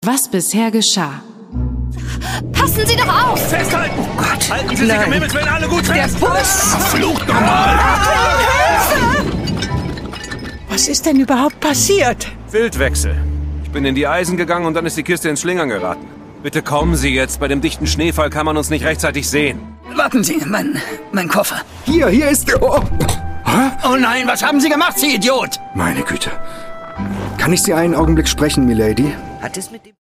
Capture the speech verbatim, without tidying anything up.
Was bisher geschah. Passen Sie doch auf! Festhalten! Oh Gott! Halten Sie sich im Himmels Willen alle gut fest! Der Bus! Verflucht nochmal! Was ist denn überhaupt passiert? Wildwechsel. Ich bin in die Eisen gegangen und dann ist die Kiste ins Schlingern geraten. Bitte kommen Sie jetzt. Bei dem dichten Schneefall kann man uns nicht rechtzeitig sehen. Warten Sie, mein, mein Koffer. Hier, hier ist der... Oh. Oh nein, was haben Sie gemacht, Sie Idiot? Meine Güte. Kann ich Sie einen Augenblick sprechen, Milady? Hat es mit dem